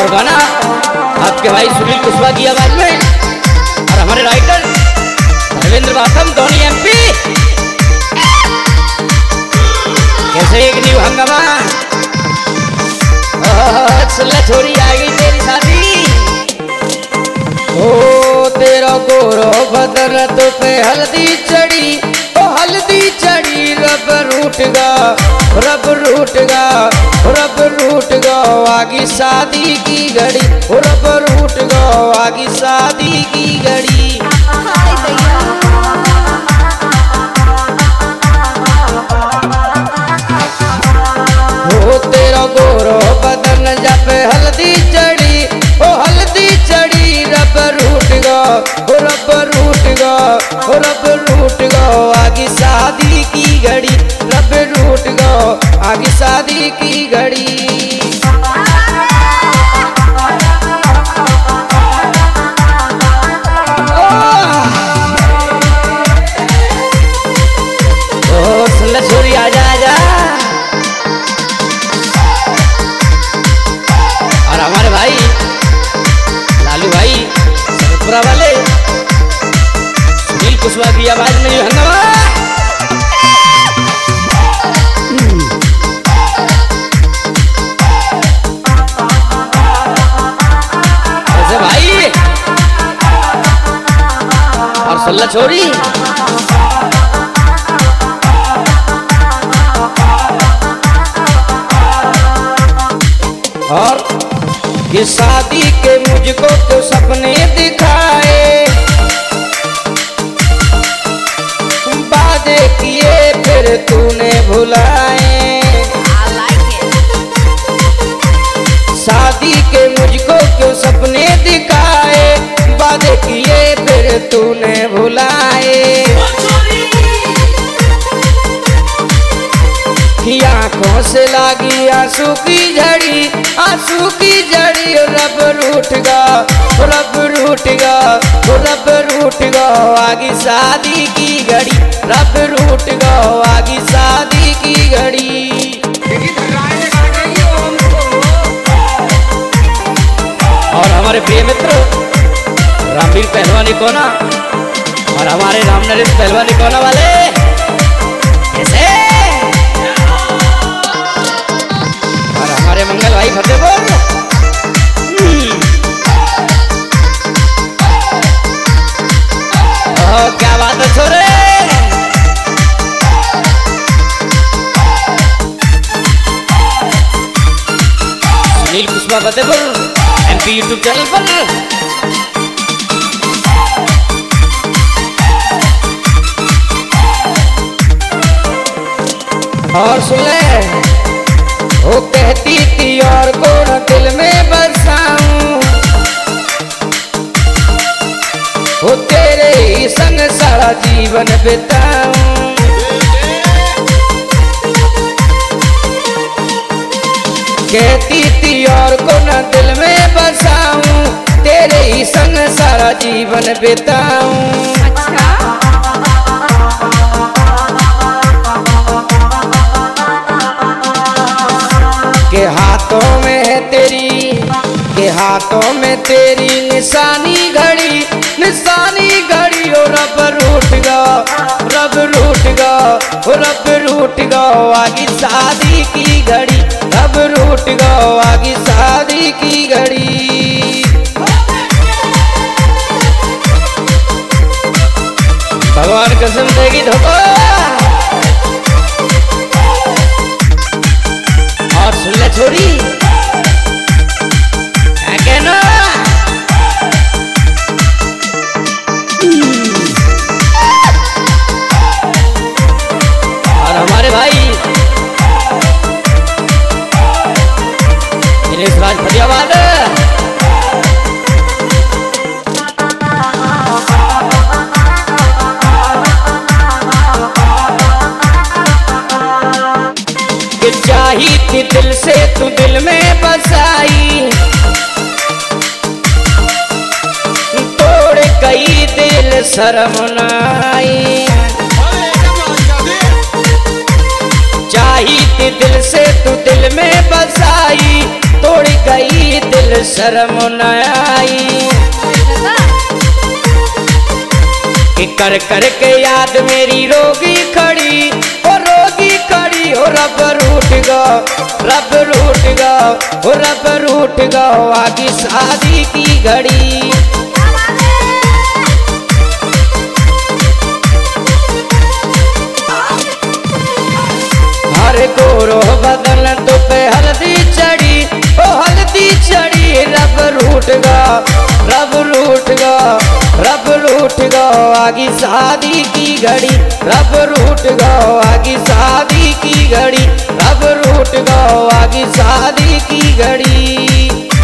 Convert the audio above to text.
और गाना आपके भाई सुनील कुशवाहा की आवाज में और हमारे राइटर रविंद्र बाथम धोनी एमपी। कैसे एक न्यू हंगामा छोरी आ गई तेरी शादी। ओ तेरा गोरो बदन तो पे हल्दी चढ़ी, ओ हल्दी चढ़ी रब रूठ गा, रब रूठ गा, रब रूठ गा आगी शादी की घड़ी, रब रूठ गा आगी शादी की घड़ी। ओ तेरा गोरो बदन जब हल्दी चढ़ी, ओ हल्दी चढ़ी रब रूठ गा, रब रूठ गा, रब रूठ गा आगी शादी की घड़ी, रब रूठ गा आगी शादी की घड़ी। ओ सुन छोरी आजा आजा। और हमारे भाई लालू भाई सरपुरा वाले सुनील कुशवाहा की आवाज में हंगामा। ऐसे भाई और सल्ला छोरी और ये शादी के मुझको तो सपने दिखाए, वादे किए फिर तूने भुलाए। शादी के मुझको क्यों सपने दिखाए, वादे किए फिर तूने भुलाए। कि आंखों से लागी आंसू की झड़ी, आंसू की झड़ी रब रूठ गा, रब रूठ गा, रब रूठ गा आगी शादी की घड़ी, रब रूठ गा आगी शादी की घड़ी। और हमारे प्रिय मित्र रामवीर पहलवानी कोना और हमारे रामनरेश पहलवानी कोना वाले कैसे और हमारे मंगल भाई फतेहपुर। क्या बात है छोरे। Sunil Kushwaha Fatehpur MP YouTube channel पर। और सुन ले वो कहती थी और को न दिल में बसाऊं, वो तेरे ही संग सारा जीवन बिताऊं। कहती थी और को न दिल में बसाऊं, तेरे ही संग सारा जीवन बिताऊं। के हाथों में है तेरी, के हाथों में तेरी निशानी घड़ी, निशानी घड़ी ओ रब रूठ गा, रब रूठ गा, रब रूठ गा आगी शादी की घड़ी, रब रूठ गा आगी शादी की घड़ी। भगवान कसम देगी धोखा। और सुन ले छोरी कहना और हमारे भाई दिनेश राज फरियाबाद चाही थी दिल से तू दिल में बसाई, तोड़ गई दिल शर्म नाई। चाही थी दिल से तू दिल में बसाई, तोड़ गई दिल शर्म न आई। कि कर कर के याद मेरी रोगी खड़ी, ओ रोगी खड़ी, ओ रब रूठ गो, रब रूठ गो, ओ रब रूठ गो आगी शादी की घड़ी। हर गोरो बदन तो पे हल्दी चढ़ी, ओ हल्दी चढ़ी, रब रूठ गो, रब रूठ गो, रब रूठ गो आगी शादी की घड़ी, रब रूठ गो आगी शादी की घड़ी, रब रूठ गो आगी शादी की घड़ी।